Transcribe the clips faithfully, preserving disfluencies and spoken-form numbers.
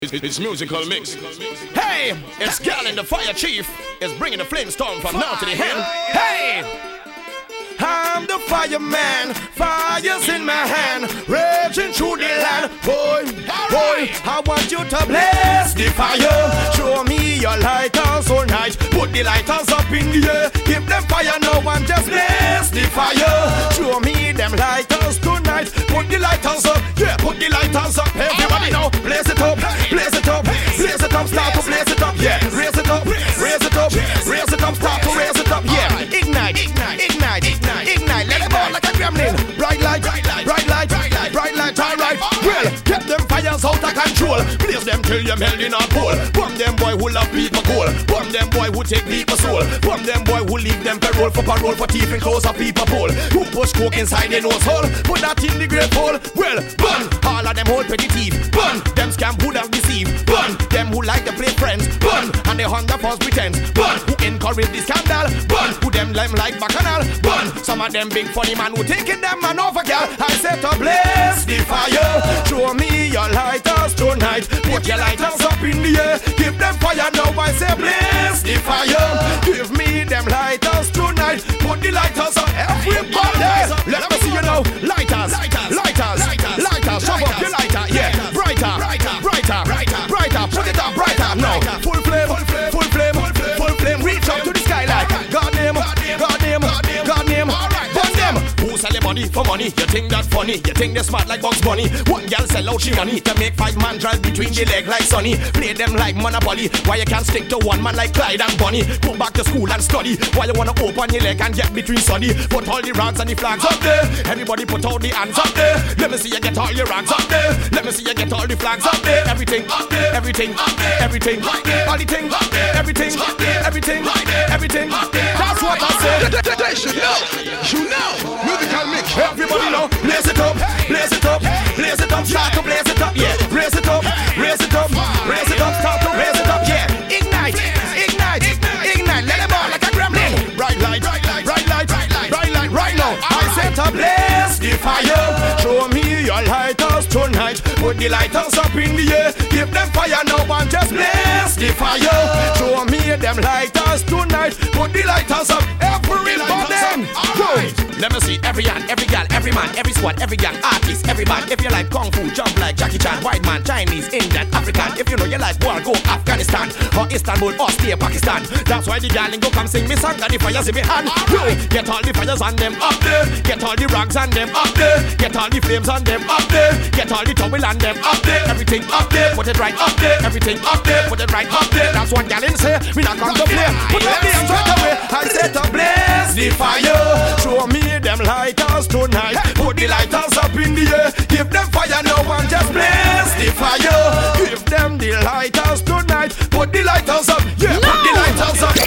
It's, it's musical mix. Hey, it's Gal and the Fire Chief is bringing the flame storm from now to the end. Hey, I'm the fireman, fire's in my hand, raging through the land. Boy, boy, I want you to bless the fire. Show me your lighters all night. Put the lighters up in the air. Give them fire now and just bless the fire. Show me them lighters tonight. Put the lighters up, yeah, put the lighters up. Everybody now, blaze it up, blaze it up, blaze it up, start to blaze it up, yeah. Raise it up, raise it up, raise it up, start to raise it up, yeah. Ignite, ignite, ignite, ignite, ignite. Let it burn like a gremlin. Bright light, bright light, bright light, bright light, bright light, alright. Well, get them fires out of control. Blaze them till you're melting on pole. Bomb them boy who love people cool. Bomb them boy who take people soul. Bomb them boy who leave them parole for parole for thief and close up people pole. Who push coke inside their nose hole. Put that in the great hole. Well, burn all of them whole petty thief. Burn them scam who don't deceive. Burn them who like to play friends. Burn and they hunt the false pretense. Burn who encourage the scandal. Burn who them lime like bacchanal. Burn some of them big funny man who taking them man over girl. I said to bless the fire. Show me your lighters tonight. Put your lighters up in the air. Give them fire now. I say bless the fire. Give me them lighters tonight. Put the lighters up everybody. Let me see you now. Lighters, lighters, lighters, lighters. Shove up your lighter, yeah. Brighter, brighter, brighter, brighter. Put it up brighter now. Full flame, full flame, full flame. Reach up to the skylight. God name, God name, God name. Burn them. Who sell your body for money? You think that funny? You think they smart like Bugs Bunny? One girl sell out she money to make five man drive between the leg like Sonny. Play them like Monopoly. Why you can't stick to one man like Clyde and Bonnie? Go back to school and study. Why you wanna open your leg and get between Sonny? Put all the rags and the flags up there. Everybody put all the hands up there. Let me see you get all your rags up there. Let me see you get all the flags up there. Everything up there. Everything up there. Everything up there. All the things up there. Everything up there. Everything up there. Everything up there. That's what I said. They should know. You know. Musical mix. Everybody know. Blaze it up. Blaze it up. Blaze it up. Start to blaze it up. Yeah. Raise it up. Raise it up. Raise it up. Start to raise it up. Yeah. Ignite. Ignite. Ignite. Let them all like a gremlin. Bright light. Bright light. Bright light. Bright light. Right now. I said to blaze the fire. Show me your lighters tonight. Put the lighters up in the air. Give them fire now and just blaze the fire. Show me them lighters tonight. Put the lighters up. Everybody. Right. Let me see every man, every gal, every man, every squad, every gang, artist, every man. If you like kung fu, jump like Jackie Chan. White man, Chinese, Indian, African. If you know you like war, go Afghanistan or Istanbul or stay Pakistan. That's why the gal go come sing me song. Got the fires in me hand. Yo, get all the fires on them up there. Get all the rags on them up there. Get all the flames on them up there. Get all the towel on them up there. Everything up there, put it right up there. Everything up there, put it right up there. That's what gal in say. We not come to play. Put up the hands right away. I said to blaze the fire. Show me them lighters tonight. Put the lighters up in the air. Give them fire now and just blaze the fire. Give them the lighters tonight. Put the lighters up. Yeah, no. Put the lighters up.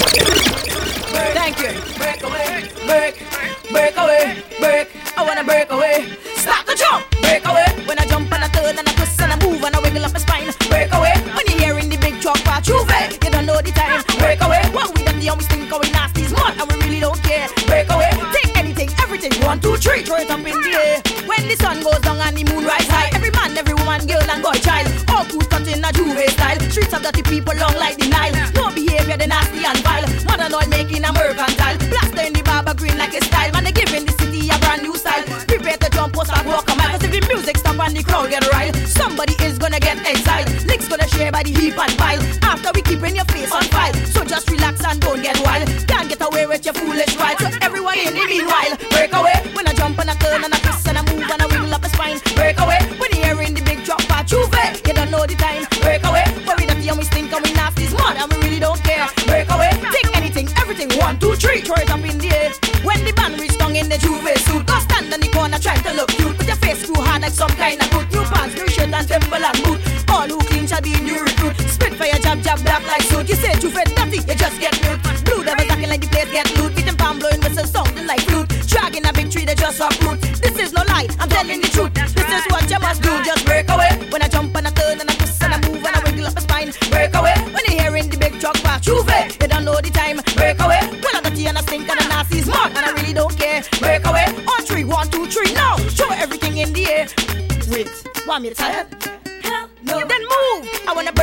Thank you. Break away, break, break away, break. I wanna break away. Start to jump. Break away. When I jump and I turn and I twist and I move and I wiggle up my spine. Break away. When you're hearing the big truck pass through it, you don't know the time. Break away. What we done the and we stink and we nasty's mud and we really don't care. Break away. Take anything, everything. One, two, three. Throw it up in the air. When the sun goes down and the moon rise high, every man, every woman, girl and boy, child, all crews cut in a Juve style. Streets of dirty people long like the Nile. No behavior, they nasty and vile. Modern oil making a mercantile. Blaster in the barber green like a style. Man, they giving the city a brand new style. Prepare to jump, post and walk a mile. Cause if the music stop and the crowd get riled, somebody is gonna get exiled. Licks gonna share by the heap and pile. After we keeping your face on file. So just relax and don't get wild. Can't get away with your foolish ride. So everyone in the meanwhile, break away. When I jump and I turn and I twist and I move and I wiggle up my spine. Break away. When you're hearing the big drop part, you you don't know the time. Break away. When we dirty and we stink and we nasty's mud and we really don't care. Break away. Take anything, everything. One, two, three. Throw it up in the air. When the band reach down in the Juve suit, go stand in the corner trying to look cute. Put your face too hard like some kind of boot. New pants, new shirt and Timberland boot. All who clean shall be new recruit. Spit for your jab, jab, black like suit. You say Juve dirty, you just get mute. Blue devils acting like the place get loot. Beat them palm blowing whistle sounding like flute. Dragging a big tree, they just uproot. This is no lie, I'm telling the truth. This is what you must do, just break away. When I jump and I turn and I twist and I move and I wiggle up my spine. Break away. When you're hearing the big truck pass through it, you don't know the time. Break away. Well, I got you and I stink and I nasty's mud and I really don't care. Break away. On three, one, two, three, now. Show everything in the air. Wait, want me to tell you? Hell no. Then move. I wanna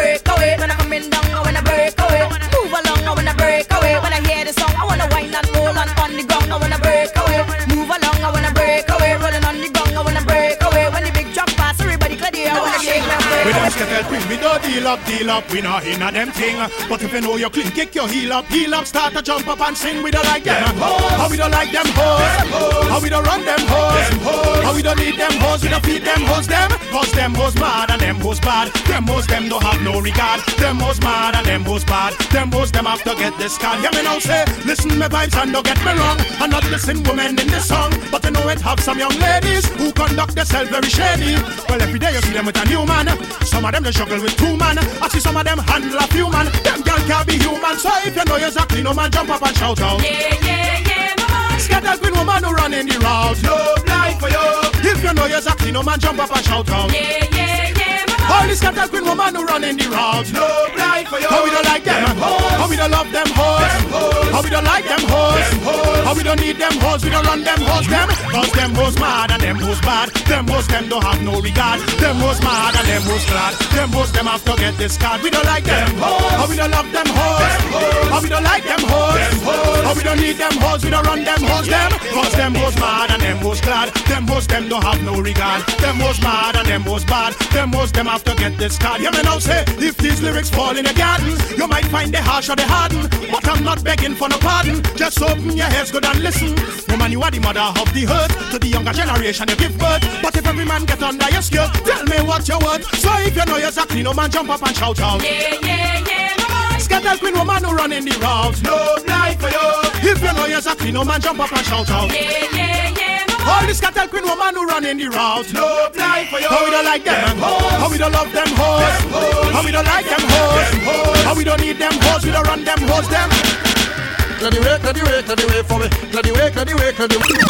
When we do deal up, deal up, we not in a them thing. But if you know you clean, kick your heel up, heel up, start to jump up and sing. We don't like them. How we don't like them hoes. How we don't run them hoes. How we don't need them hoes. We don't feed them hoes them. Cause them hoes mad and them hoes bad. Them hoes them don't have no regard. Them hoes mad and them hoes bad. Them hoes them have to get this card. Hear me now say, listen my vibes and don't get me wrong. I'm not listen women in this song, but you know it have some young ladies who conduct themselves very shady. Well, every day you see them with a new man. Some of them they struggle with two man. I see some of them handle a few man. Them girl can't be human. So if you know you're exactly no man, jump up and shout out. Yeah, yeah, yeah, mama. Scatter queen woman who run in the route. Love life for you. If you know you're exactly no man, jump up and shout out. Yeah, yeah, yeah, mama. All these scatter queen woman who run in the route. Love life for you. How we don't like them. How we don't love them hoes. How we don't like them hoes. How we don't need them hoes. We don't run them hoes them. Cause them hoes mad and them hoes bad. Them hoes them don't have no regard. Them hoes mad and them hoes glad. Them hoes them have to get this card. We don't like them hoes. How we don't love them hoes. How we don't like them hoes. How we don't need them hoes. We don't run them hoes them. Cause them hoes mad and them hoes glad. Them hoes them don't have no regard. Them hoes mad and them hoes bad. Them hoes them have to get this card. Hear me now say, if these lyrics fall in the garden, you might find they harsh or they harden. But I'm not begging for no pardon. Just open your ears good and listen. Woman, you are the mother of the herd. To the younger generation you give birth. But if every man get under your skirt, tell me what's your word. So if you know you're exactly no man, jump up and shout out. Yeah, yeah, yeah, mama. Scatter queen woman who run in the route. Love life for you. If you know you're exactly no man, jump up and shout out. Yeah, yeah, yeah, mama. All these cattle queen woman who run in the route. Love life for you. How we don't like them hoes. How we don't love them hoes. How we don't like them hoes. How we don't need them hoes. We don't run them hoes them. Clear the way, clear the way, clear the way for me. Clear the way, clear the way, clear the way.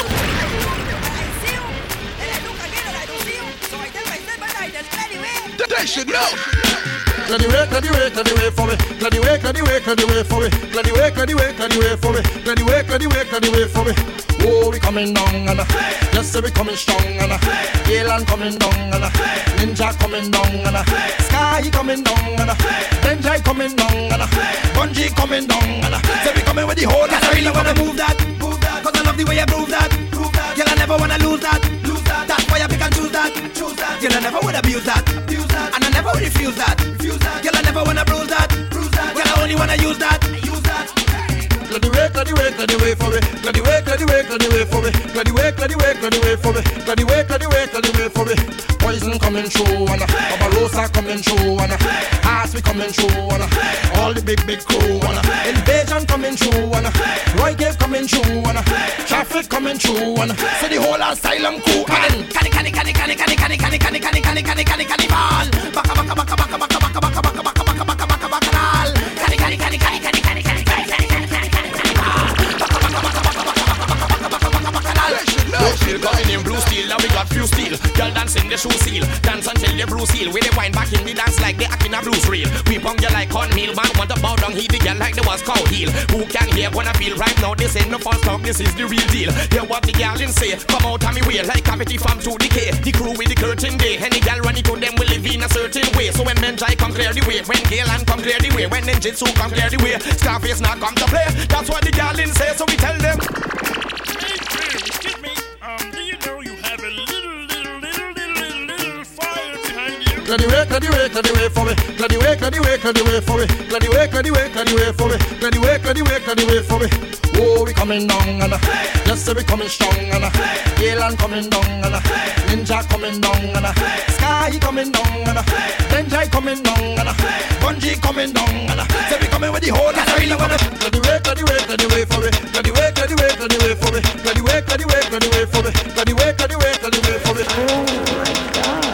They should know. Clear the way, clear the way, clear the way for me. Clear the way, clear the way, clear the way for me. Clear the way, clear the way, clear the way for me. Clear the way, clear the way, clear the way for me. Oh, we coming down and yes, sir, we coming strong and Galen coming down and Ninja coming down and Sky coming down and Benjai coming down and Bungie coming down and say we coming with the whole. Cause I really wanna move that, move that. Cause I love the way you prove that, prove that. Girl, I never wanna lose that, lose that. That's why I pick and choose that, choose that. Girl, I never would abuse that, abuse that. And I never would refuse that, refuse that. Girl, I never wanna bruise that, bruise that. Girl, I only wanna use that, use that. Clear the way, clear the way, clear the way for me. Clear the way, clear the way, clear the way for me. Clear the way, clear the way, clear the way for me. Clear the way, clear the way, clear the way for me. Poison coming through and Barbarossa coming through and Ass we coming through and all the big big crew and Invasion coming through and Roy Gave coming through and Traffic coming through and so the whole asylum crew and Canny, canny, canny, canny, canny, canny, canny, canny, canny, canny, canny, canny, canny, ball. Baka, baka, baka, baka, baka, baka, baka, baka, baka, baka, baka, baka, bacchanal. Canny, canny, canny, canny, canny, canny, canny, canny, canny, canny, canny, canny, ball. Baka, baka, baka, baka, baka, baka, baka, baka, baka, bacchanal. Blue steel coming in blue steel, now we got few steel. Girl dancing the shoe seal, dance until the blue seal. With the wine back in the dance like they act in a blues reel. We punk you like cornmeal, man want to bow down, he the girl like they was cow heel. Who can hear when I feel right now? This ain't no false talk, this is the real deal. Hear what the girl in say, come out of me way like cavity from to decay. The crew with the curtain day, any girl running to them will live in a certain way. So when men try come clear the way, when Galen come clear the way, when Ninjitsu come clear the way, Scarface not come to play. That's what the girl in say, so we tell them. Hey, Trey, excuse me. Um, do you know you have a little, little, little, little, little fire behind you? Clear the way, clear the way, clear the way for me. Clear the way, clear the way, clear the way for me. Clear the way, clear the way, clear the way for me. Clear the way, clear the way, clear the way for me. Oh, we coming down and yes, sir, we coming strong and Galen coming down and Ninja coming down and Sky coming down and Benjai coming down and Bungie coming down and say we coming with the whole. Cause I really wanna clear the way, clear the way, clear the way for me. Clear the way, clear the way, clear the way for me. Clear the way, clear the way, clear the way for me. Clear the way, clear the way, clear the way for me. Oh my God.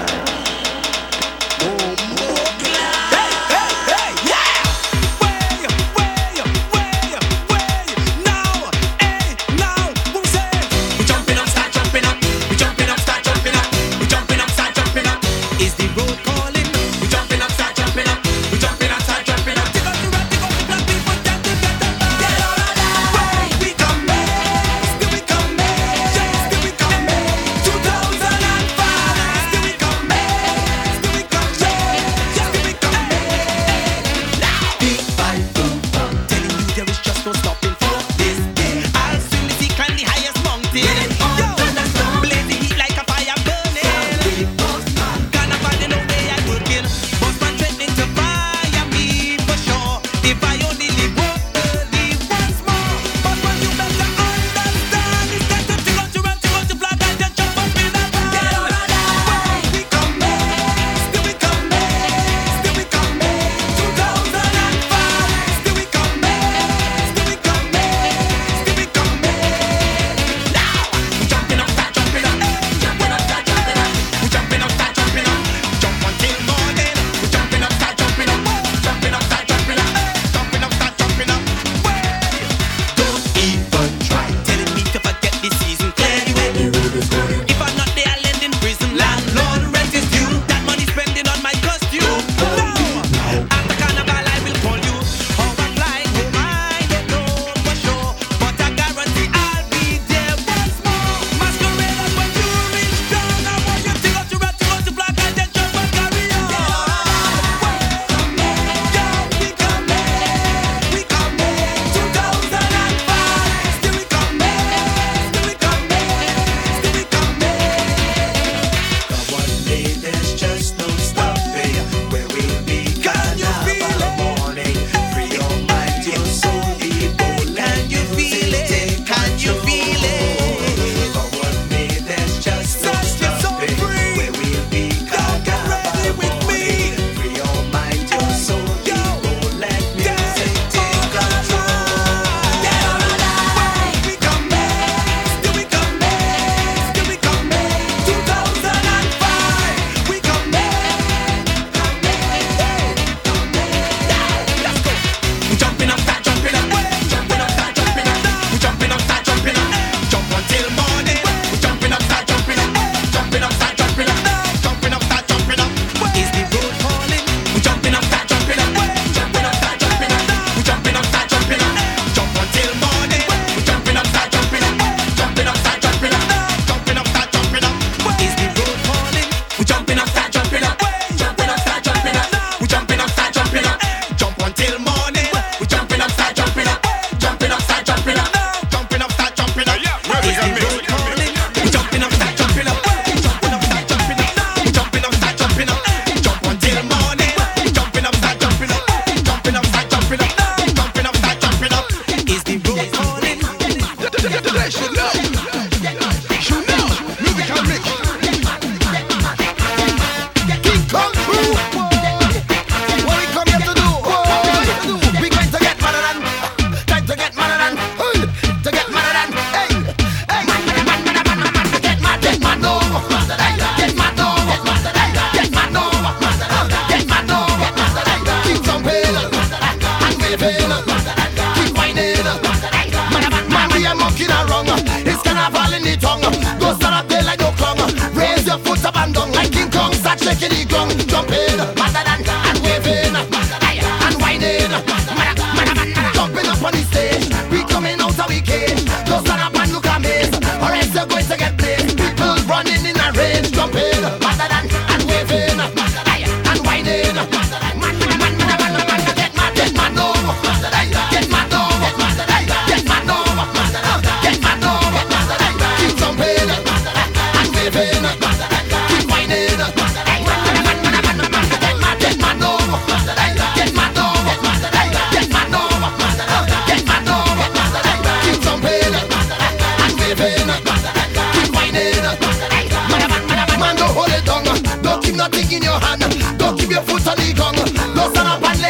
Is the road calling? We jumping up, start jumping up. We jumping up, start jumping up. Dig up the road, dig up the black people.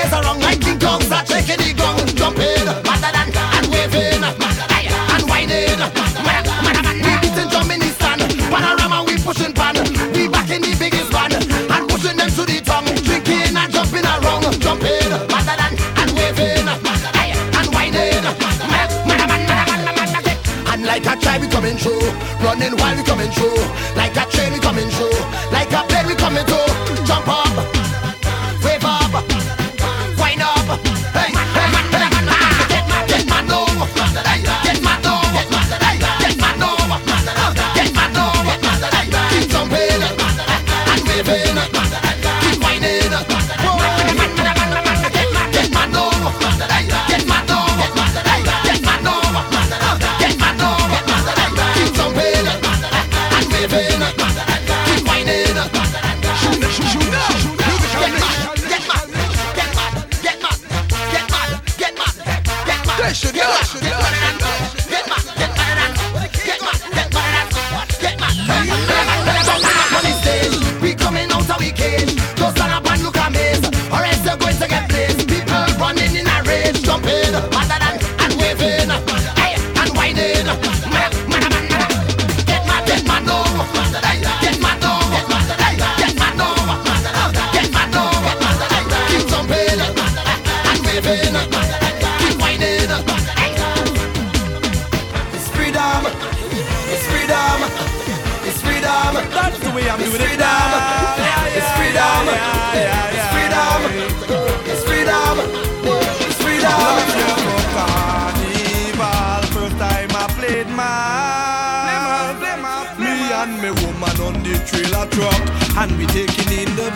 place around like King Kong, start shaking the gong, jumping, madder than and waving, aye, and whining. We beating drum in the stand, panorama we pushing pan, we back in the biggest van, and pushing them to the tongue, drinking and jumping around, jumping, madder than and waving, aye, and whining. And like a tribe we coming through, running while we coming through, like a train we coming through, like a plane we coming through. Jump up, wave up, wind up, hey, hey, hey, get mad, get mad now, hey, get mad now, hey, get mad now, get mad now, hey, keep jumping and waving, keep whining, whoa, get mad now, hey, get mad now, hey, get mad now, get mad now, keep jumping and waving, keep whining. Should get mad, get mad, get mad, get mad, get mad, get mad, get mad. On the stage, we coming out of we cage. Don't stand up and look amazed, or else you're going to get blazed. People running in a rage, jumping, madder than and waving, hey, and whining. Get mad, get mad now, hey, get mad now, hey, get mad now, get mad now, keep jumping and waving. That's the way I'm it's doing freedom. it. It's freedom. It's freedom. It's freedom. It's freedom. For carnival, first time I played my me and me woman on the trailer truck, and we taking in the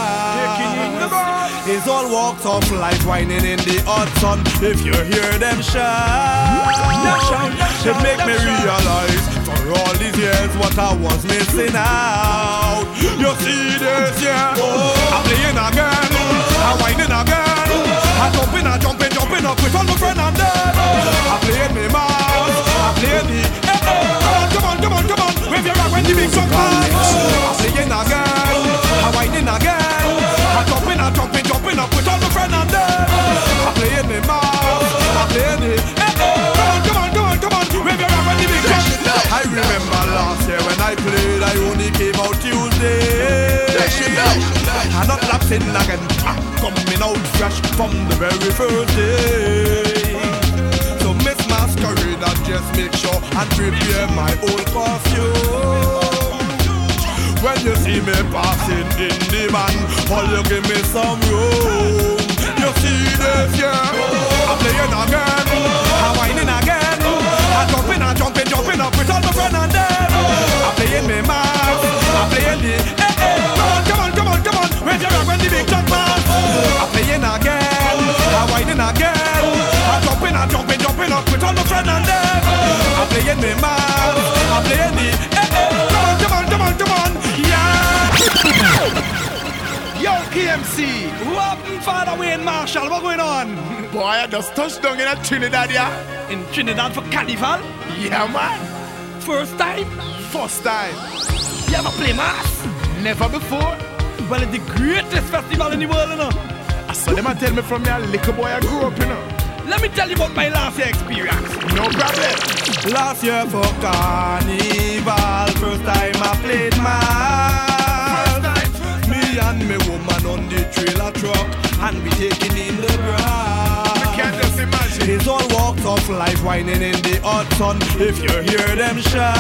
brass. It's all walks of life, whining in the hot sun. If you hear them shout, it make me realize for all these years what I was missing out. You see this, yeah? I'm playing again, I'm whining again, I'm jumping, I'm jumping, jumping up with all my friends and them. I'm playing me mouse, I'm playing the eh, eh. Come on, come on, come on, wave your rock when the big song comes. I'm playing again, I'm whining again, I'm jumping, I'm jumping, jumping up with all my friends and them. I'm playing me mouse, I'm playing the eh, eh. Come on, come on, come on, come on, wave your rock when the big song comes. I remember last year when I played, I only came out Tuesday. I'm not lapsing again, I'm coming out fresh from the very first day. So Miss Masquerade, I just make sure and prepare my old costume. When you see me passing in the van, all you give me some room. You see this, yeah? I'm playing again, I'm whining again, I'm jumping, I'm jumping, jumping up with all my friends and them. I'm playing me man, I'm playing the eh eh. Come on, come on, come on, come on. Where's your rock when the big truck man? I'm playing again, I'm whining again, I'm jumping, I'm jumping, jumping up with all my friends and them. I'm playing me man, I'm playing the eh eh. Come on, come on, come on, come on, yeah. Yo, K M C, who happened Father Wayne Marshall? What going on? Boy, I just touched down in a Trinidad, yeah. In Trinidad for carnival? Yeah, man. First time? First time. You ever play mass? Never before. Well, it's the greatest festival in the world, you know. I saw them and tell me from me a little boy I grew up, you know. Let me tell you about my last year experience. No problem. Last year for carnival, first time I played mass. Me and me woman on the trailer truck, and we taking in the brass. I can't just imagine. It's all walks of life, whining in the hot sun. If you hear them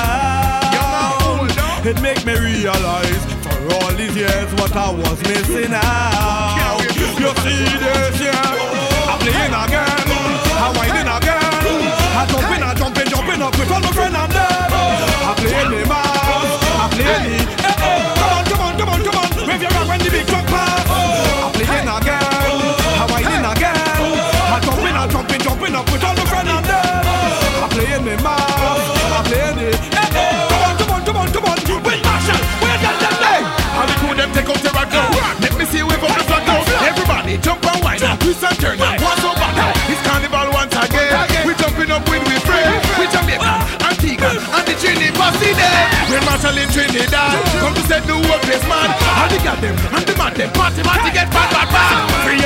shout, it make me realize for all these years what I was missing out. You see this, yeah? I'm playing again, I'm whining again, I'm jumping, I'm jumping, jumping up with all my friends and them. I'm playing me mouse, I'm playing the eh eh. Come on, come on, come on, come on, wave your rock when the big truck pass. I'm playing again, I'm whining again, I'm jumping, I'm jumping, jumping up with all my friends and them. I'm playing me mouse, I'm playing the eh eh. Come on, come on, come on, come on, with Marshall, where's that them day? How the crew them take out the rock now? Let me see you wave up the flag now. Everybody jump and whine and twist and turn and what's so back now? It's carnival once again. We jumping up with we friend. We Jamaican, Antigua, and the Trinidad there. When Marshall in Trinidad come to set the whole place man. All the got them and the man them party man to get bad bad bad. Free your mind and free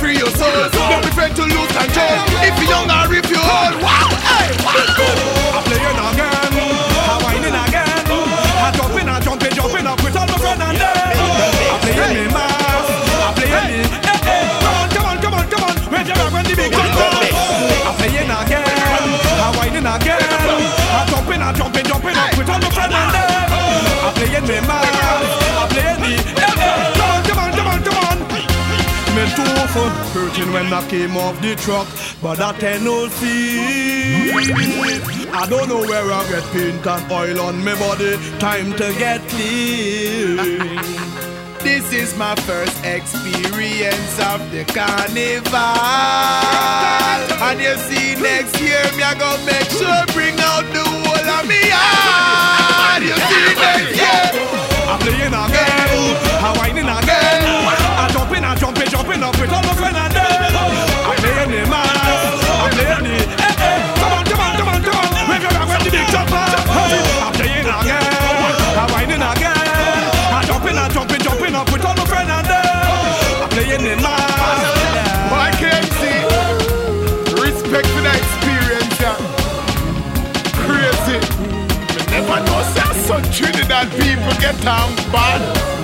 free your soul. Don't be afraid to lose control. If you're young or if you're old, wow, hey, wow. I'm playing again, I'm whining again, I'm jumping, I'm jumping, jumping up with all my friends and them. I'm playing me man, I'm playing me. Hey, hey. Come on, come on, come on, come on. When you're when the big jump I'm playing again, I'm whining again, I'm jumping, I'm jumping, jumping up with all my friends and them. I'm playing me man, I'm playing me. Hey, hey. Come on, come on, come on, come on. Me too for hurting when I came off the truck, but that ain't no see. I don't know where I get paint and oil on my body. Time to get clean. This is my first experience of the carnival, and you see next year me I go make sure bring out the whole of me heart. You see next year I'm playing again, I'm whining again, I'm jumping, I'm jumping, jumping up with all my friends and them. I'm playing the man, I'm playing the. Hey, hey. Come on, come on, come on, come on. When you're when the big jumper, hey. I'm playing again, I'm whining again, I'm jumping, I'm jumping, jumping up with all my friends and them. I'm playing the man. Why can't see? Respect for the experience, yeah. Crazy. Never know say some Trinidad people get down bad.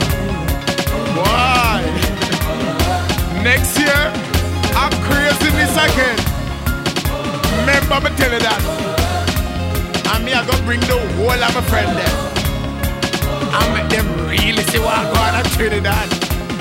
Why? Next year, I'm craziness again. Remember me tell you that. And me I gonna bring the whole of my friend there. And make them really see what I got at Trinidad.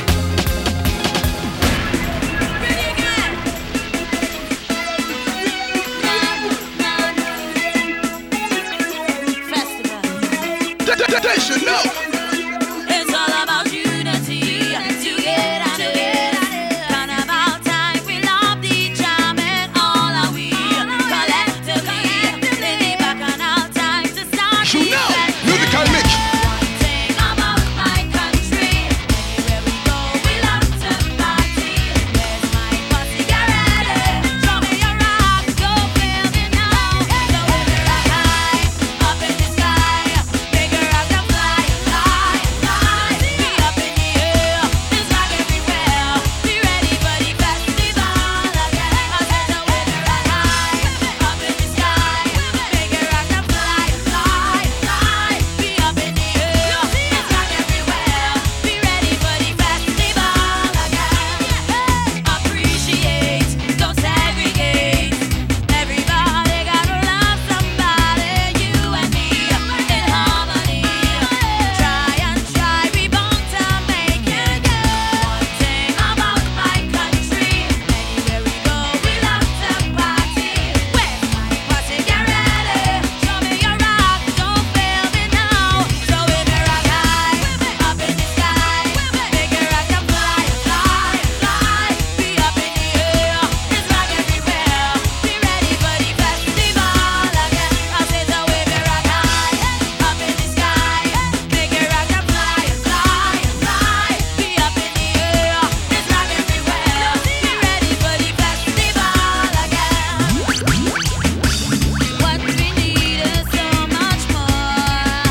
They should know. It's all about unity, together, together. Carnival time, we love the jam and all are we collectively. Living bacchanal time to start. Should know. Musical mix. One thing about my country, anywhere we go, we love to party. Where's my party? Get ready. Show me your rock, go feel me now. So we're high, up in the sky. Make a rock and fly, fly, fly. Be up in the air, it's rock everywhere. Be ready for the festival again. I said so we're high, up in the sky. Make a rock and fly, fly, fly. Be up in the air, it's rock everywhere. Be ready for the festival again. Appreciate, don't segregate. Everybody gotta love somebody. You and me in harmony. Try and try, we bound to make it good. One thing about my country, anywhere we go, we love to party. Where's my party? Get ready. Show me your rock, don't fail me now. So if you rock high, up in the sky, make it rock and fly, fly, fly. Be up in the air, it's rock everywhere. Be ready for the festival again. I say so if you rock high, up in the sky, make it rock and fly, fly, fly. Be up in the air, it's rock everywhere. Be ready for the festival again. What we need is so much more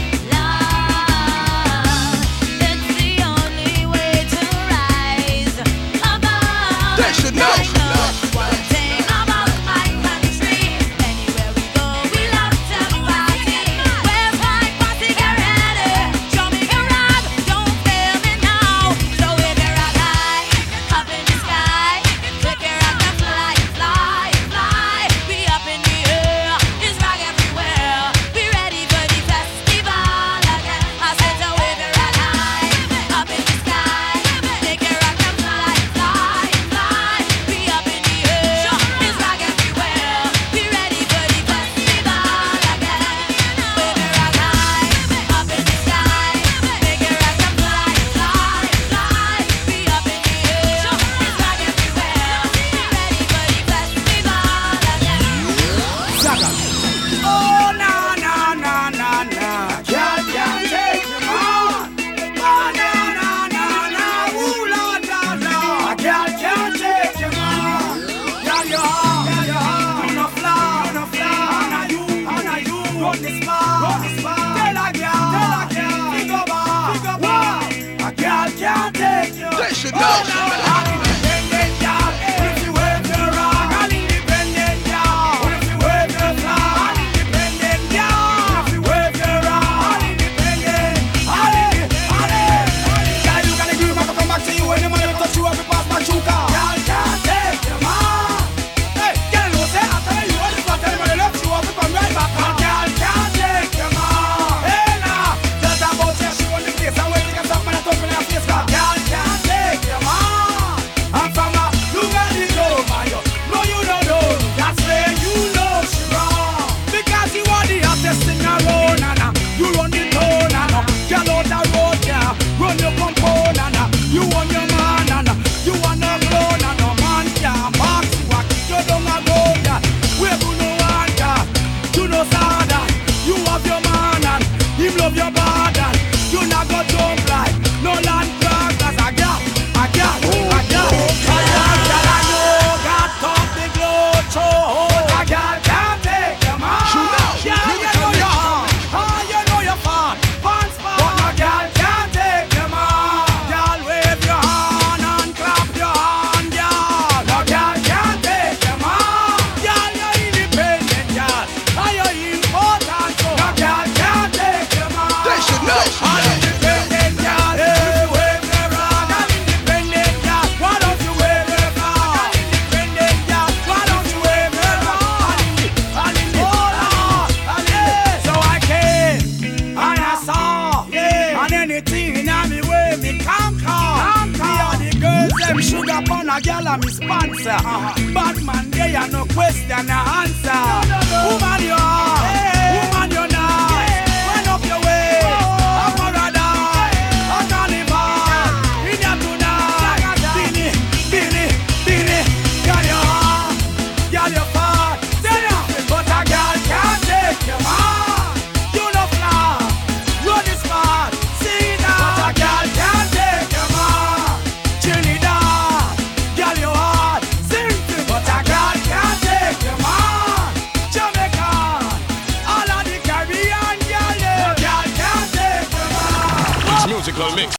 love. It's the only way to rise above. They should know. One thing about my country, anywhere we go, we love to party. Where's my party? Get ready. Show me your rock, don't fail me now. So if you rock high, up in the sky, take your rock and fly, fly, fly. Be up in the air, it's rock everywhere. Be ready for the festival again. I said so if you rock high, up in the sky, take your rock and fly, fly, fly. Be up in the air, it's rock everywhere. Be ready for the festival again. If you rock high, up in the sky, make your rock and fly, fly, fly. Be up in the air, it's rock everywhere. Be ready for the festival again. Oh, na, na, na, na, na. Can't, can't take him on. Oh, na, na, na, na. Ooh, Lord, Lord, Lord. I can't, can't take him on. Girl, you hard, girl, you hard. You no fly, you no fly. Honor you, honor you. Run this bar, run this bar. Tell a girl, tell a girl. Big up bar, big up bar. I can't, can't take you. They should Oh, know. na, na, na. I'm his sponsor. Uh-huh. Bad man, they are no question, no answer. No, no, no. Woman, you are. Hey. Woman, you're not. Hey. Run up your way. Oh. A paradise. Hey. A carnival. In your tonight. Bini, bini, bini. Girl, you hard. Girl, you far. But a girl can't take you on. You no fly. Road is smart. See that. But a girl can't take you on. Trinidad. Girl, you hard. Sing to me. But a girl can't take you on. Jamaica. All of the Caribbean girl, yeah. Girl can't take you on. It's musical mix.